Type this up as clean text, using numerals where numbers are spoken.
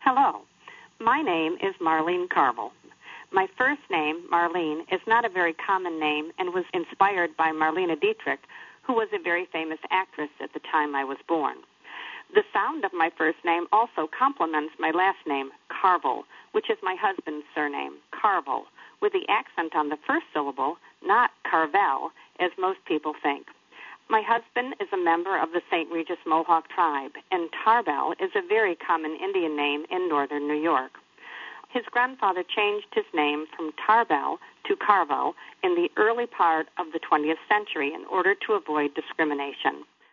Hello. My name is Marlene Carville. My first name, Marlene, is not a very common name and was inspired by Marlene Dietrich, who was a very famous actress at the time I was born. The sound of my first name also complements my last name, Carville, which is my husband's surname, Carville, with the accent on the first syllable, not Carvel, as most people think. My husband is a member of the St. Regis Mohawk tribe, and Tarbell is a very common Indian name in northern New York. His grandfather changed his name from Tarbell to Carvel in the early part of the 20th century in order to avoid discrimination.